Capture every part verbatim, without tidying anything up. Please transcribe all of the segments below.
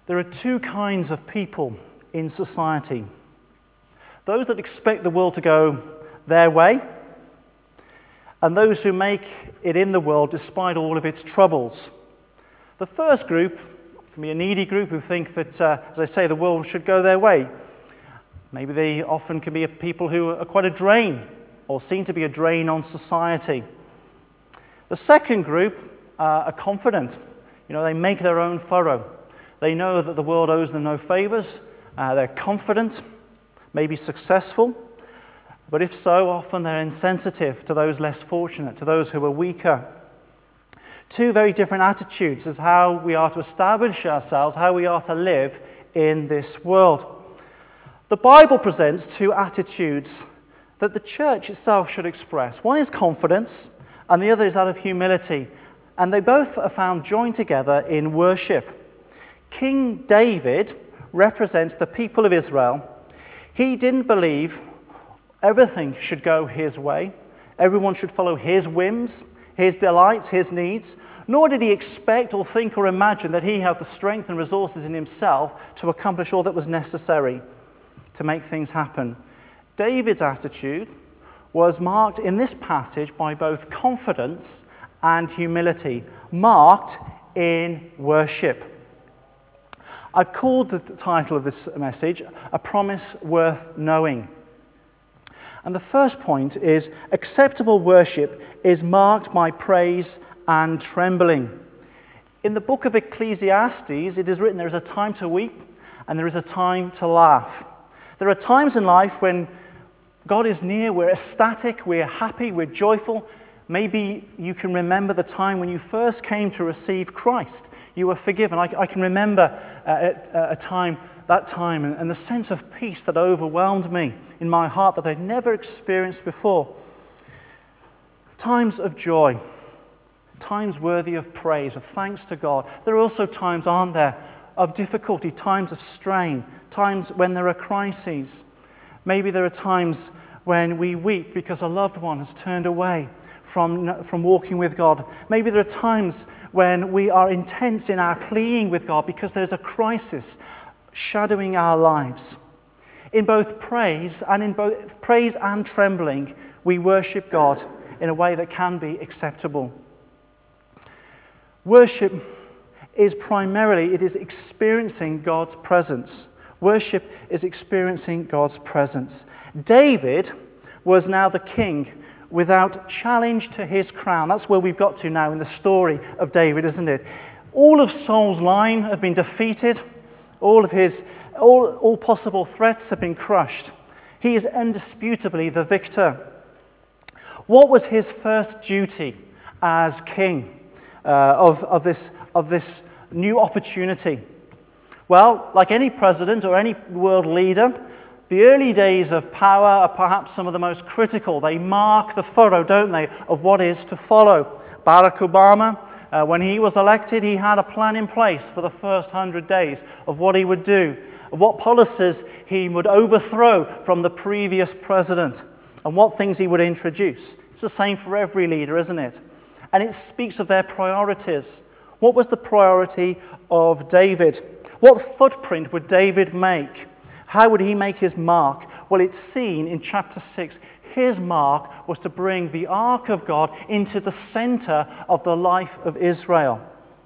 There are two kinds of people in society. Those that expect the world to go their way, and those who make it in the world despite all of its troubles. The first group can be a needy group who think that, uh, as I say, the world should go their way. Maybe they often can be people who are quite a drain, or seem to be a drain on society. The second group uh, are confident. You know, they make their own furrow. They know that the world owes them no favors. Uh, they're confident, maybe successful, but if so, often they're insensitive to those less fortunate, to those who are weaker. Two very different attitudes as how we are to establish ourselves, how we are to live in this world. The Bible presents two attitudes that the church itself should express. One is confidence, and the other is that of humility. And they both are found joined together in worship. King David represents the people of Israel. He didn't believe everything should go his way. Everyone should follow his whims, his delights, his needs. Nor did he expect or think or imagine that he had the strength and resources in himself to accomplish all that was necessary to make things happen. David's attitude was marked in this passage by both confidence and humility, marked in worship. I've called the title of this message, A Promise Worth Knowing. And the first point is, acceptable worship is marked by praise and trembling. In the book of Ecclesiastes, it is written there is a time to weep and there is a time to laugh. There are times in life when God is near, we're ecstatic, we're happy, we're joyful. Maybe you can remember the time when you first came to receive Christ. You were forgiven. I, I can remember uh, at, uh, a time, that time, and, and the sense of peace that overwhelmed me in my heart that I'd never experienced before. Times of joy, times worthy of praise, of thanks to God. There are also times, aren't there, of difficulty, times of strain, times when there are crises. Maybe there are times when we weep because a loved one has turned away from, from walking with God. Maybe there are times when we are intense in our pleading with God because there's a crisis shadowing our lives. In both praise and in both praise and trembling, we worship God in a way that can be acceptable. Worship is primarily, it is experiencing God's presence. Worship is experiencing God's presence. David was now the king without challenge to his crown. That's where we've got to now in the story of David, isn't it? All of Saul's line have been defeated. All of his, all, all possible threats have been crushed. He is indisputably the victor. What was his first duty as king uh, of, of, this, of this new opportunity? Well, like any president or any world leader, the early days of power are perhaps some of the most critical. They mark the furrow, don't they, of what is to follow. Barack Obama, uh, when he was elected, he had a plan in place for the first hundred days of what he would do, of what policies he would overthrow from the previous president, and what things he would introduce. It's the same for every leader, isn't it? And it speaks of their priorities. What was the priority of David? What footprint would David make? How would he make his mark? Well, it's seen in chapter six. His mark was to bring the ark of God into the center of the life of Israel.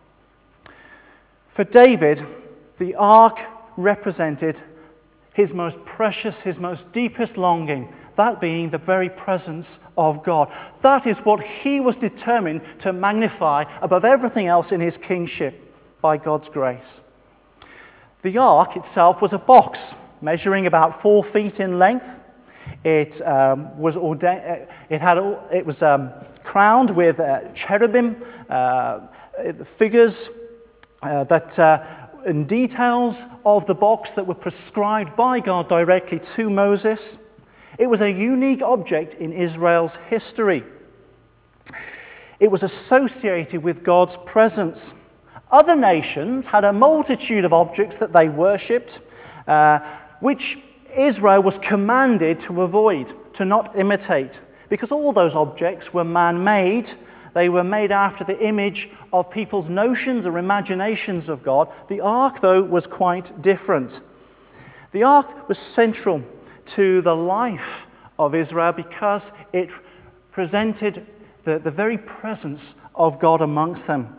For David, the ark represented his most precious, his most deepest longing, that being the very presence of God. That is what he was determined to magnify above everything else in his kingship by God's grace. The ark itself was a box measuring about four feet in length. It um, was ordained. It had. It was um, crowned with uh, cherubim uh, figures uh, that, uh, and details of the box that were prescribed by God directly to Moses. It was a unique object in Israel's history. It was associated with God's presence. Other nations had a multitude of objects that they worshipped, uh, which Israel was commanded to avoid, to not imitate, because all those objects were man-made. They were made after the image of people's notions or imaginations of God. The ark, though, was quite different. The ark was central to the life of Israel because it presented the, the very presence of God amongst them.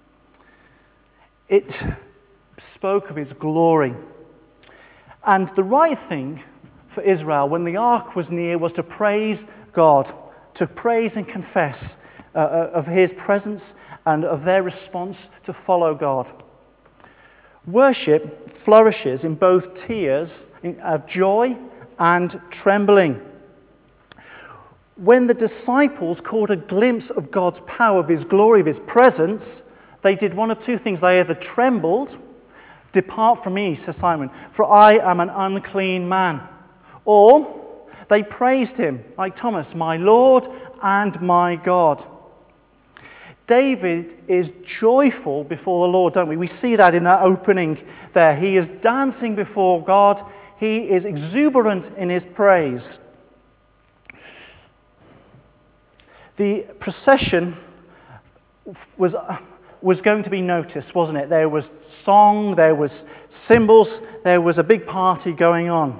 It spoke of his glory. And the right thing for Israel when the ark was near was to praise God, to praise and confess uh, of his presence and of their response to follow God. Worship flourishes in both tears of joy and trembling. When the disciples caught a glimpse of God's power, of his glory, of his presence, they did one of two things. They either trembled, "Depart from me," says Simon, "for I am an unclean man." Or they praised him, like Thomas, "My Lord and my God." David is joyful before the Lord, don't we? We see that in that opening there. He is dancing before God. He is exuberant in his praise. The procession was, was going to be noticed, wasn't it? There was song, there was cymbals, there was a big party going on.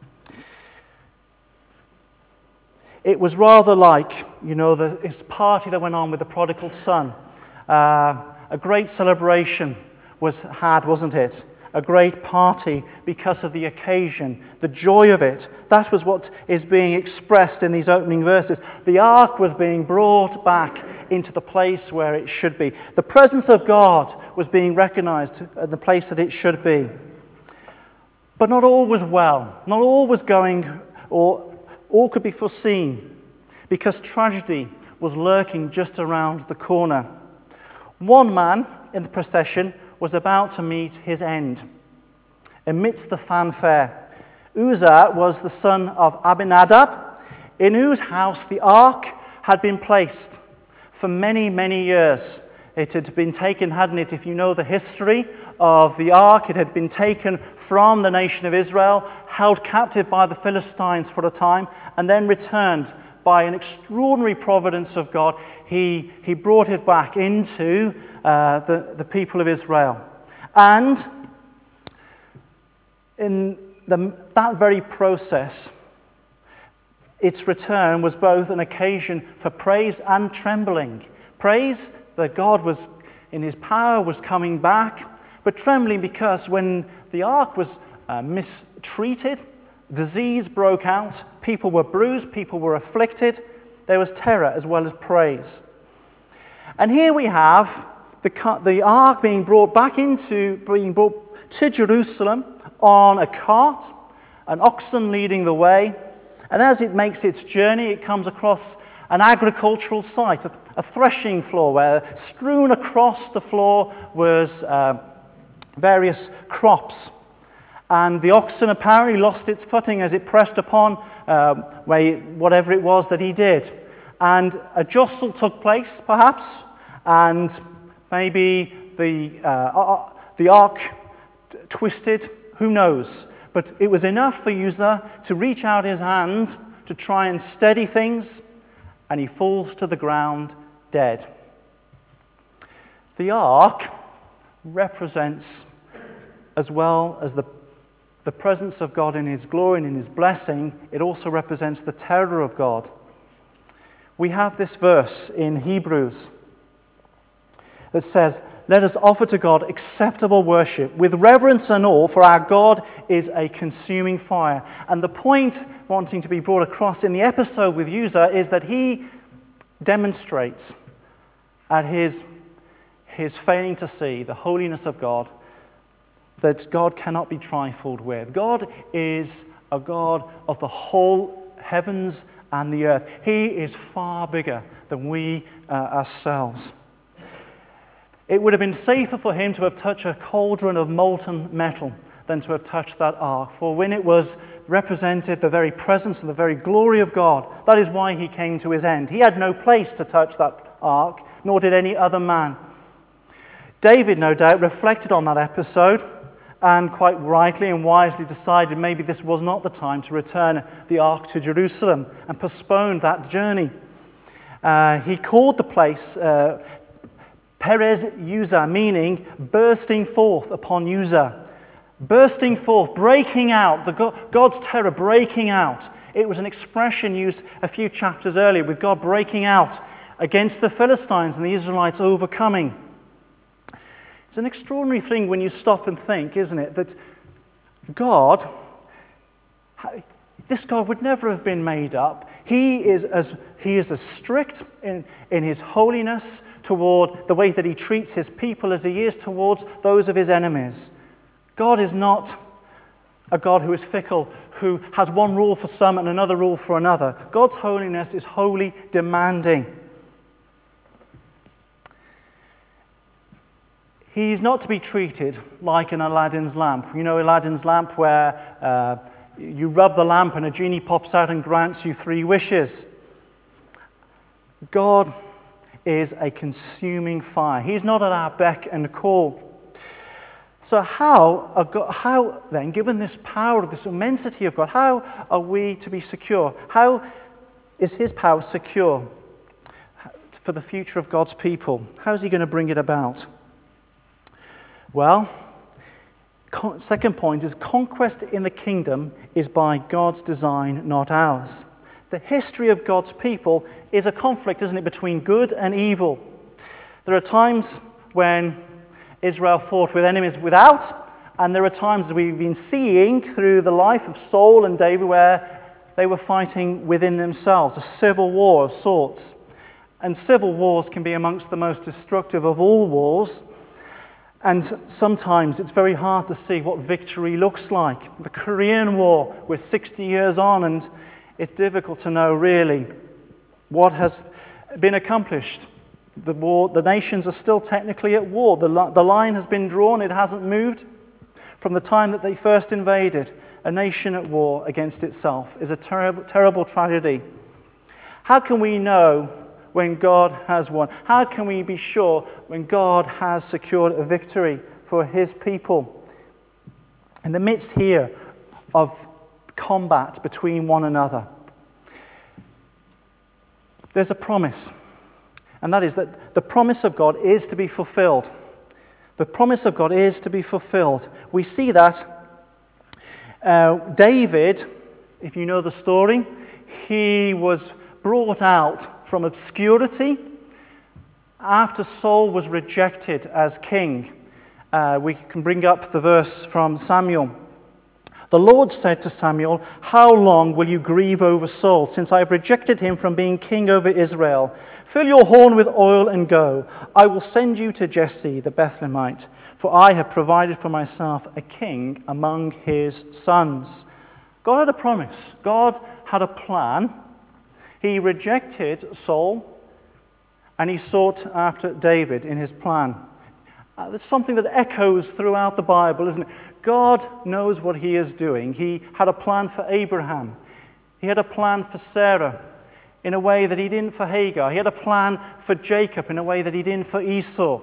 It was rather like, you know, the, this party that went on with the prodigal son. Uh, a great celebration was had, wasn't it? A great party because of the occasion, the joy of it. That was what is being expressed in these opening verses. The ark was being brought back into the place where it should be. The presence of God was being recognized at the place that it should be. But not all was well. Not all was going, or all could be foreseen, because tragedy was lurking just around the corner. One man in the procession was about to meet his end. Amidst the fanfare, Uzzah was the son of Abinadab, in whose house the ark had been placed for many, many years. It had been taken, hadn't it, if you know the history of the ark, it had been taken from the nation of Israel, held captive by the Philistines for a time, and then returned by an extraordinary providence of God. He, he brought it back into uh, the, the people of Israel. And in the, that very process, its return was both an occasion for praise and trembling. Praise that God was, in his power, was coming back, but trembling because when the ark was uh, mistreated, disease broke out, people were bruised, people were afflicted, there was terror as well as praise. And here we have the, the ark being brought back into, being brought to Jerusalem on a cart, an oxen leading the way, and as it makes its journey, it comes across an agricultural site, a, a threshing floor, where strewn across the floor was uh, various crops. And the oxen apparently lost its footing as it pressed upon uh, whatever it was that he did. And a jostle took place, perhaps, and maybe the, uh, the ark t- twisted, who knows. But it was enough for Uzzah to reach out his hand to try and steady things, and he falls to the ground dead. The ark represents, as well as the, the presence of God in his glory and in his blessing, it also represents the terror of God. We have this verse in Hebrews that says, "Let us offer to God acceptable worship with reverence and awe, for our God is a consuming fire." And the point wanting to be brought across in the episode with Uzzah is that he demonstrates at his, his failing to see the holiness of God, that God cannot be trifled with. God is a God of the whole heavens and the earth. He is far bigger than we uh, ourselves. It would have been safer for him to have touched a cauldron of molten metal than to have touched that ark. For when it was represented the very presence and the very glory of God, that is why he came to his end. He had no place to touch that ark, nor did any other man. David, no doubt, reflected on that episode and quite rightly and wisely decided maybe this was not the time to return the ark to Jerusalem and postponed that journey. Uh, he called the place uh, Perez Uzzah, meaning bursting forth upon Uzzah. Bursting forth, breaking out, the God, God's terror breaking out. It was an expression used a few chapters earlier with God breaking out against the Philistines and the Israelites overcoming. It's an extraordinary thing when you stop and think, isn't it, that God, this God would never have been made up. He is as, he is as strict in, in his holiness toward the way that he treats his people as he is towards those of his enemies. God is not a God who is fickle, who has one rule for some and another rule for another. God's holiness is wholly demanding. He's not to be treated like an Aladdin's lamp. You know Aladdin's lamp where uh, you rub the lamp and a genie pops out and grants you three wishes. God is a consuming fire. He's not at our beck and call. So how, how then, given this power, this immensity of God, how are we to be secure? How is his power secure for the future of God's people? How is he going to bring it about? Well, second point is conquest in the kingdom is by God's design, not ours. The history of God's people is a conflict, isn't it, between good and evil. There are times when Israel fought with enemies without, and there are times that we've been seeing through the life of Saul and David where they were fighting within themselves, a civil war of sorts. And civil wars can be amongst the most destructive of all wars, and sometimes it's very hard to see what victory looks like. The Korean War, we're sixty years on, and it's difficult to know really what has been accomplished. The war, the nations are still technically at war. The, the line has been drawn, it hasn't moved. From the time that they first invaded, a nation at war against itself is a terrible, terrible tragedy. How can we know when God has won? How can we be sure when God has secured a victory for his people? In the midst here of combat between one another, there's a promise. And that is that the promise of God is to be fulfilled. The promise of God is to be fulfilled. We see that uh, David, if you know the story, he was brought out from obscurity after Saul was rejected as king. Uh, we can bring up the verse from Samuel. The Lord said to Samuel, "How long will you grieve over Saul, since I have rejected him from being king over Israel? Fill your horn with oil and go. I will send you to Jesse the Bethlehemite, for I have provided for myself a king among his sons." God had a promise. God had a plan. He rejected Saul, and he sought after David in his plan. Uh, there's something that echoes throughout the Bible, isn't it? God knows what he is doing. He had a plan for Abraham. He had a plan for Sarah in a way that he didn't for Hagar. He had a plan for Jacob in a way that he didn't for Esau.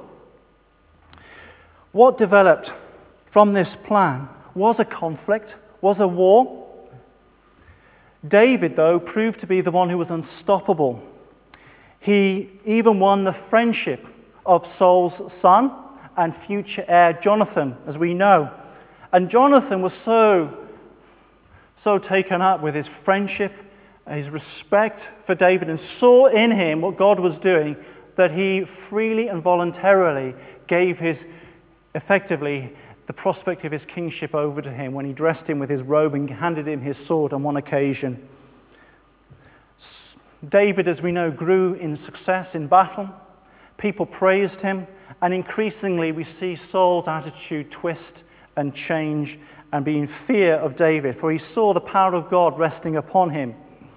What developed from this plan was a conflict, was a war. David, though, proved to be the one who was unstoppable. He even won the friendship of Saul's son and future heir Jonathan, as we know. And Jonathan was so, so taken up with his friendship, his respect for David, and saw in him what God was doing, that he freely and voluntarily gave his, effectively, the prospect of his kingship over to him when he dressed him with his robe and handed him his sword on one occasion. David, as we know, grew in success in battle. People praised him, and increasingly we see Saul's attitude twist and change and be in fear of David, for he saw the power of God resting upon him.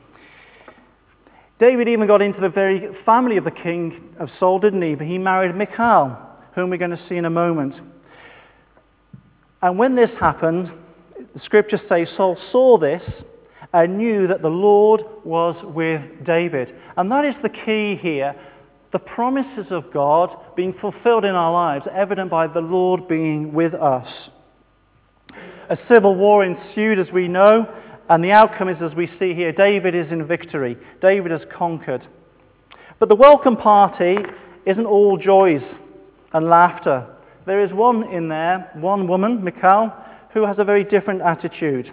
David even got into the very family of the king of Saul, didn't he? But he married Michal, whom we're going to see in a moment. And when this happened, the scriptures say Saul saw this and knew that the Lord was with David. And that is the key here. The promises of God being fulfilled in our lives, evident by the Lord being with us. A civil war ensued, as we know, and the outcome is, as we see here, David is in victory. David has conquered. But the welcome party isn't all joys and laughter. There is one in there, one woman, Michal, who has a very different attitude.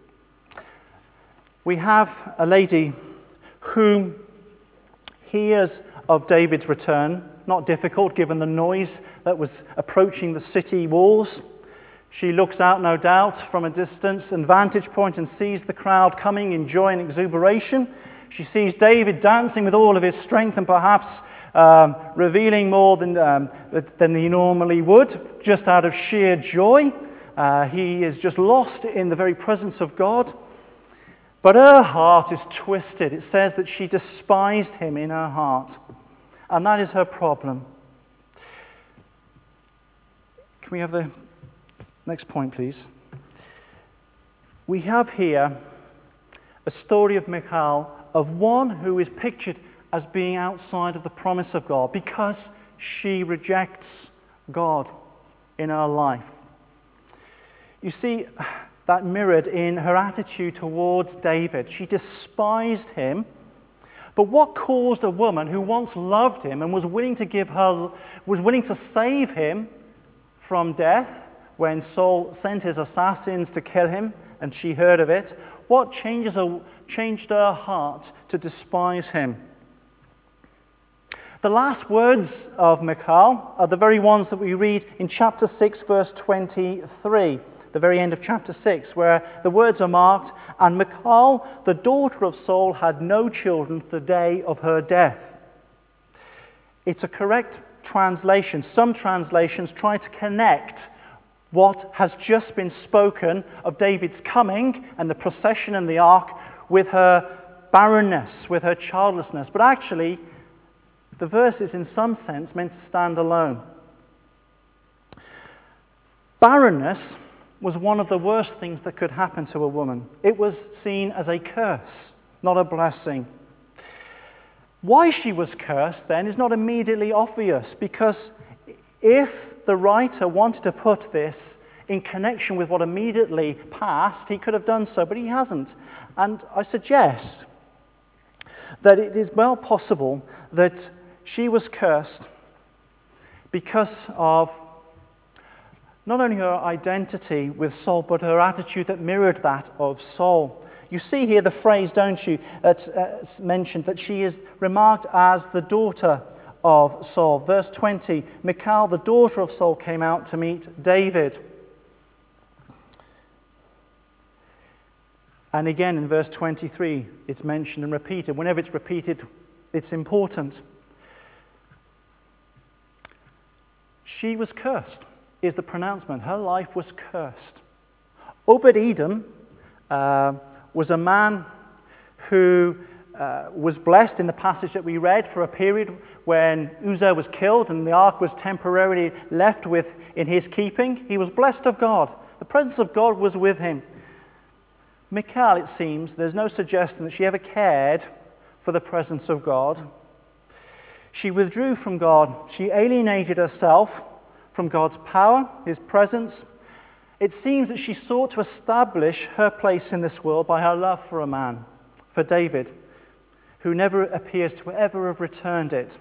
We have a lady who hears of David's return, not difficult given the noise that was approaching the city walls. She looks out, no doubt, from a distance and vantage point and sees the crowd coming in joy and exuberation. She sees David dancing with all of his strength and perhaps um, revealing more than, um, than he normally would, just out of sheer joy. Uh, he is just lost in the very presence of God. But her heart is twisted. It says that she despised him in her heart. And that is her problem. Can we have the next point, please? We have here a story of Michal, of one who is pictured as being outside of the promise of God because she rejects God in her life. You see that mirrored in her attitude towards David. She despised him. But what caused a woman who once loved him and was willing to give her, was willing to save him from death when Saul sent his assassins to kill him and she heard of it? What changes her, changed her heart to despise him? The last words of Michal are the very ones that we read in chapter six, verse twenty-three. The very end of chapter six, where the words are marked, "And Michal, the daughter of Saul, had no children the day of her death." It's a correct translation. Some translations try to connect what has just been spoken of David's coming and the procession and the ark with her barrenness, with her childlessness. But actually, the verse is in some sense meant to stand alone. Barrenness was one of the worst things that could happen to a woman. It was seen as a curse, not a blessing. Why she was cursed, then, is not immediately obvious, because if the writer wanted to put this in connection with what immediately passed, he could have done so, but he hasn't. And I suggest that it is well possible that she was cursed because of not only her identity with Saul, but her attitude that mirrored that of Saul. You see here the phrase, don't you, that's uh, mentioned, that she is remarked as the daughter of Saul. Verse twenty, Michal, the daughter of Saul, came out to meet David. And again in verse twenty-three, it's mentioned and repeated. Whenever it's repeated, it's important. She was cursed, is the pronouncement. Her life was cursed. Obed-Edom uh, was a man who uh, was blessed in the passage that we read for a period when Uzzah was killed and the ark was temporarily left with in his keeping. He was blessed of God. The presence of God was with him. Michal, it seems, there's no suggestion that she ever cared for the presence of God. She withdrew from God. She alienated herself from God's power, his presence. It seems that she sought to establish her place in this world by her love for a man, for David, who never appears to ever have returned it.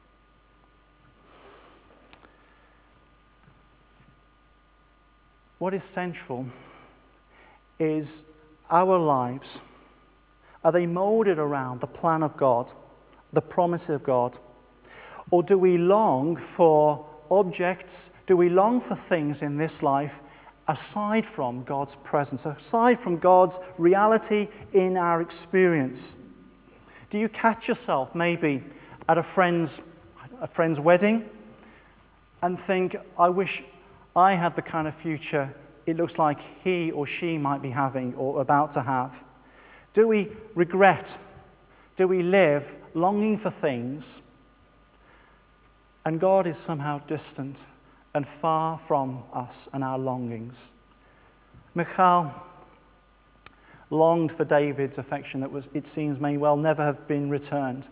What is central is our lives. Are they molded around the plan of God, the promise of God? Or do we long for objects? Do we long for things in this life aside from God's presence, aside from God's reality in our experience? Do you catch yourself maybe at a friend's, a friend's wedding and think, I wish I had the kind of future it looks like he or she might be having or about to have? Do we regret? Do we live longing for things and God is somehow distant and far from us and our longings? Michal longed for David's affection that was, it seems, may well never have been returned.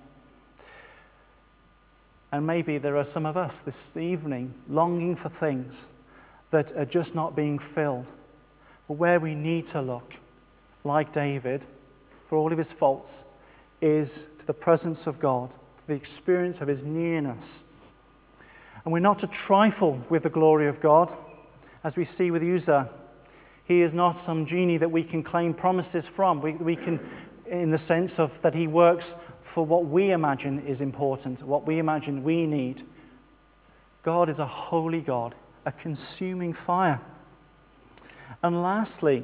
And maybe there are some of us this evening longing for things that are just not being filled. But where we need to look, like David, for all of his faults, is to the presence of God, the experience of his nearness. And we're not to trifle with the glory of God, as we see with Uzzah. He is not some genie that we can claim promises from. We, we can, in the sense of that he works for what we imagine is important, what we imagine we need. God is a holy God, a consuming fire. And lastly,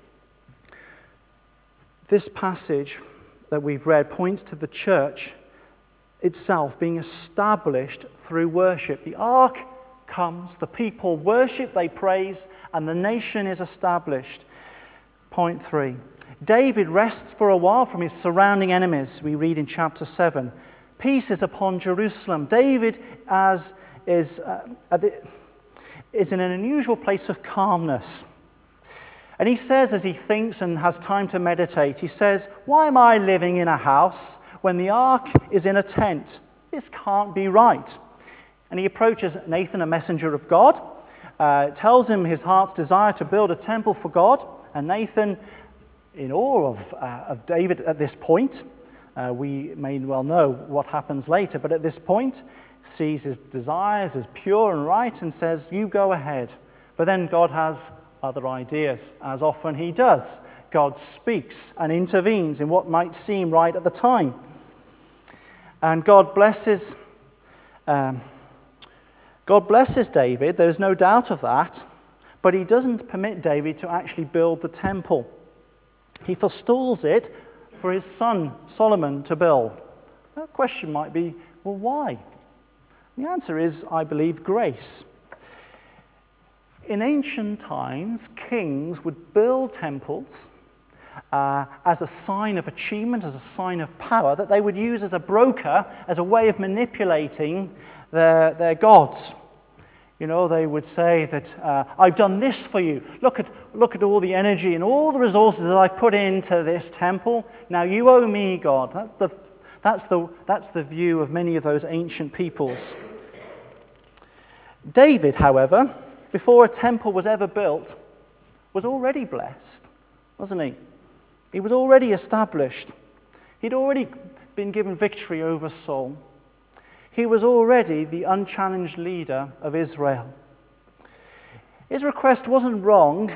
this passage that we've read points to the church itself being established through worship. The ark comes, the people worship, they praise, and the nation is established. Point three. David rests for a while from his surrounding enemies, we read in chapter seven. Peace is upon Jerusalem. David as is, uh, is in an unusual place of calmness. And he says, as he thinks and has time to meditate, he says, why am I living in a house when the ark is in a tent? This can't be right. And he approaches Nathan, a messenger of God, uh, tells him his heart's desire to build a temple for God. And Nathan, in awe of, uh, of David at this point, uh, we may well know what happens later, but at this point, sees his desires as pure and right and says, you go ahead. But then God has other ideas, as often he does. God speaks and intervenes in what might seem right at the time. And God blesses um, God blesses David, there's no doubt of that, but he doesn't permit David to actually build the temple. He forestalls it for his son Solomon to build. The question might be, well, why? The answer is, I believe, grace. In ancient times, kings would build temples uh, as a sign of achievement, as a sign of power, that they would use as a broker, as a way of manipulating their, their gods. You know, they would say that, uh, I've done this for you. Look at, look at all the energy and all the resources that I've put into this temple. Now you owe me, God. That's the, that's the, that's the view of many of those ancient peoples. David, however, before a temple was ever built, was already blessed, wasn't he? He was already established. He'd already been given victory over Saul. He was already the unchallenged leader of Israel. His request wasn't wrong,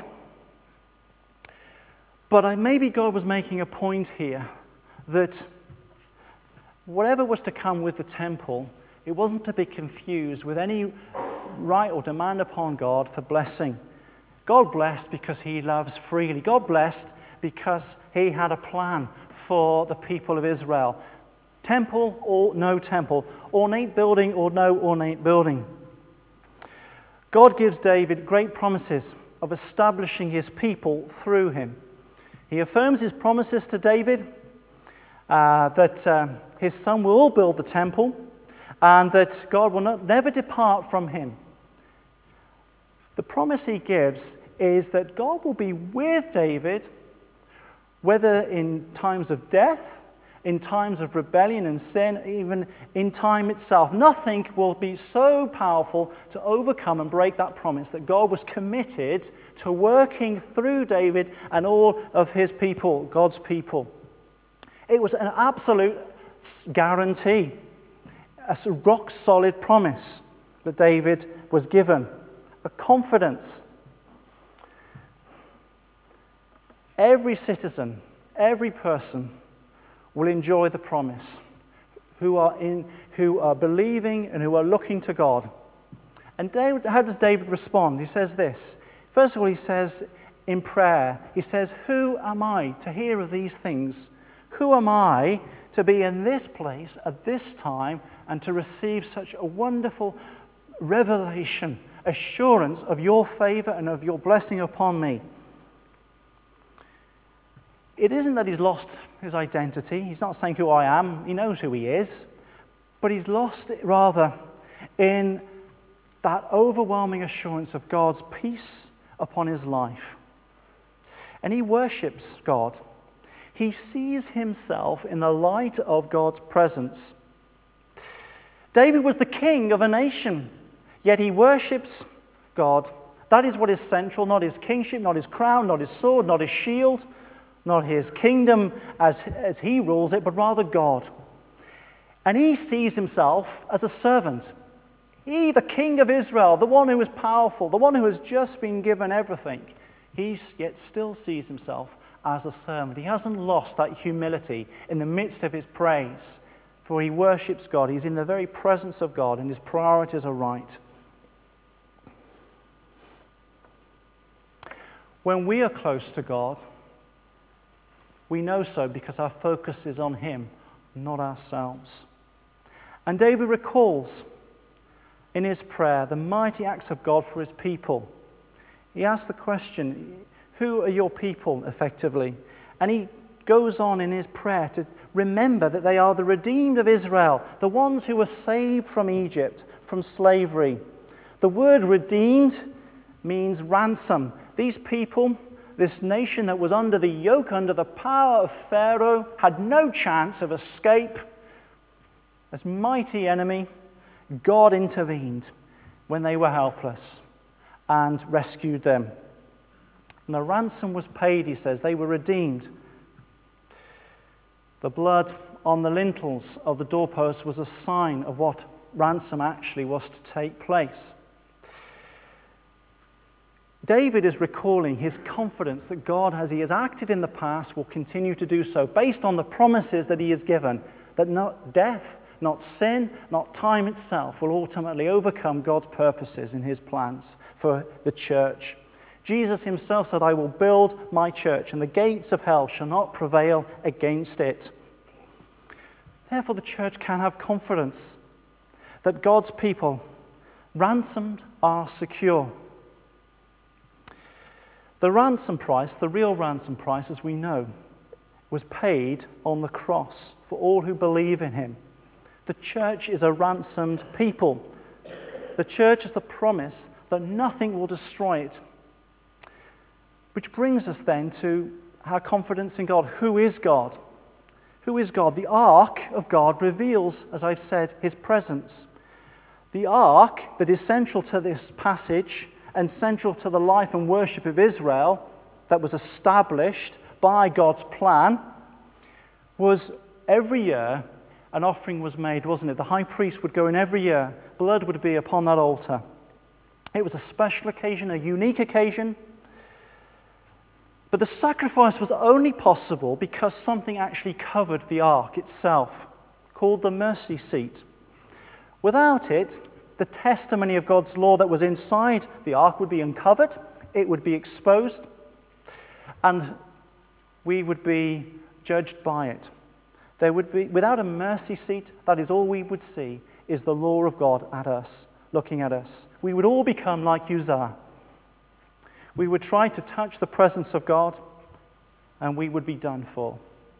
but maybe God was making a point here that whatever was to come with the temple, it wasn't to be confused with any right or demand upon God for blessing. God blessed because he loves freely. God blessed because he had a plan for the people of Israel. Temple or no temple, ornate building or no ornate building. God gives David great promises of establishing his people through him. He affirms his promises to David uh, that uh, his son will build the temple and that God will not, never depart from him. The promise he gives is that God will be with David, whether in times of death, in times of rebellion and sin, even in time itself. Nothing will be so powerful to overcome and break that promise that God was committed to working through David and all of his people, God's people. It was an absolute guarantee, a rock-solid promise that David was given, a confidence. Every citizen, every person will enjoy the promise, who are in, who are believing and who are looking to God. And David, how does David respond? He says this. First of all, he says in prayer, he says, who am I to hear of these things? Who am I to be in this place at this time and to receive such a wonderful revelation, assurance of your favor and of your blessing upon me? It isn't that he's lost his identity. He's not saying who I am. He knows who he is. But he's lost it rather in that overwhelming assurance of God's peace upon his life. And he worships God. He sees himself in the light of God's presence. David was the king of a nation, yet he worships God. That is what is central, not his kingship, not his crown, not his sword, not his shield, not his kingdom as, as he rules it, but rather God. And he sees himself as a servant. He, the king of Israel, the one who is powerful, the one who has just been given everything, he yet still sees himself as a servant. He hasn't lost that humility in the midst of his praise, for he worships God. He's in the very presence of God, and his priorities are right. When we are close to God, we know so because our focus is on him, not ourselves. And David recalls in his prayer the mighty acts of God for his people. He asks the question, who are your people, effectively? And he goes on in his prayer to remember that they are the redeemed of Israel, the ones who were saved from Egypt, from slavery. The word redeemed means ransom. These people, this nation that was under the yoke, under the power of Pharaoh, had no chance of escape. This mighty enemy, God intervened when they were helpless and rescued them. And the ransom was paid, he says. They were redeemed. The blood on the lintels of the doorposts was a sign of what ransom actually was to take place. David is recalling his confidence that God, as he has acted in the past, will continue to do so, based on the promises that he has given, that not death, not sin, not time itself will ultimately overcome God's purposes in his plans for the church. Jesus himself said, I will build my church, and the gates of hell shall not prevail against it. Therefore, the church can have confidence that God's people, ransomed, are secure. The ransom price, the real ransom price, as we know, was paid on the cross for all who believe in him. The church is a ransomed people. The church is the promise that nothing will destroy it. Which brings us then to our confidence in God. Who is God? Who is God? The ark of God reveals, as I've said, his presence. The ark that is central to this passage and central to the life and worship of Israel, that was established by God's plan, was every year an offering was made, wasn't it? The high priest would go in every year. Blood would be upon that altar. It was a special occasion, a unique occasion. But the sacrifice was only possible because something actually covered the ark itself, called the mercy seat. Without it, the testimony of God's law that was inside the ark would be uncovered, it would be exposed, and we would be judged by it. There would be, without a mercy seat, that is all we would see, is the law of God at us, looking at us. We would all become like Uzzah. We would try to touch the presence of God, and we would be done for.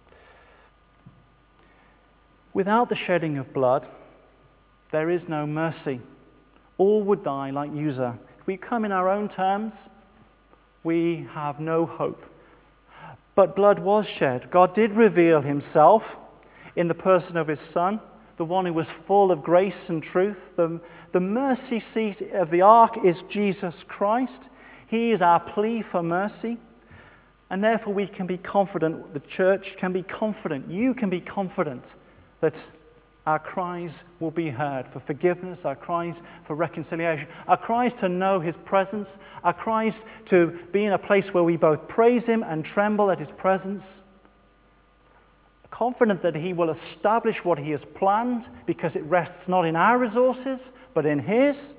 Without the shedding of blood, there is no mercy. All would die like Uzzah. If we come in our own terms, we have no hope. But blood was shed. God did reveal himself in the person of his Son, the one who was full of grace and truth. The, the mercy seat of the ark is Jesus Christ. He is our plea for mercy. And therefore we can be confident, the church can be confident, you can be confident that our cries will be heard for forgiveness, our cries for reconciliation, our cries to know his presence, our cries to be in a place where we both praise him and tremble at his presence. Confident that he will establish what he has planned because it rests not in our resources but in his.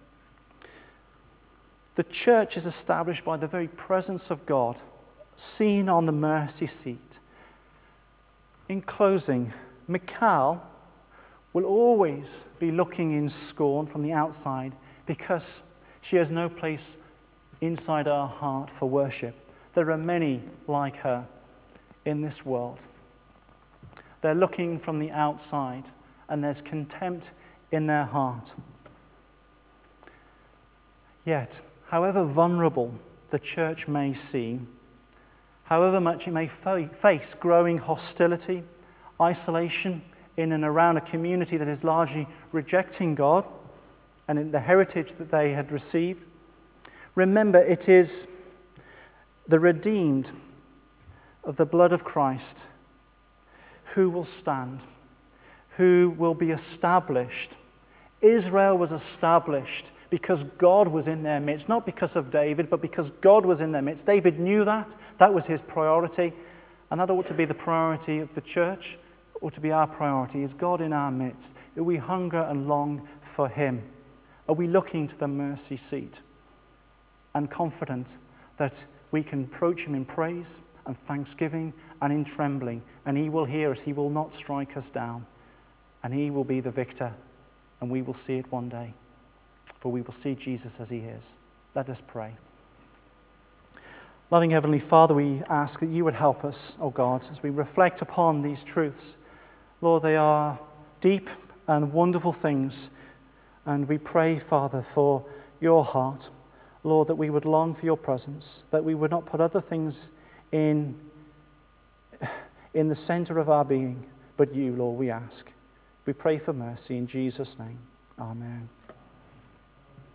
The church is established by the very presence of God, seen on the mercy seat. In closing, Michal will always be looking in scorn from the outside because she has no place inside our heart for worship. There are many like her in this world. They're looking from the outside, and there's contempt in their heart. Yet, however vulnerable the church may seem, however much it may fa- face growing hostility, isolation in and around a community that is largely rejecting God and in the heritage that they had received, remember it is the redeemed of the blood of Christ who will stand, who will be established. Israel was established because God was in their midst, not because of David, but because God was in their midst. David knew that. That was his priority. And that ought to be the priority of the church, ought to be our priority. Is God in our midst? Do we hunger and long for him? Are we looking to the mercy seat and confident that we can approach him in praise and thanksgiving and in trembling, and he will hear us, he will not strike us down, and he will be the victor, and we will see it one day, for we will see Jesus as he is. Let us pray. Loving Heavenly Father, we ask that you would help us, O God, as we reflect upon these truths. Lord, they are deep and wonderful things, and we pray, Father, for your heart. Lord, that we would long for your presence, that we would not put other things in, in the center of our being, but you, Lord, we ask. We pray for mercy in Jesus' name. Amen.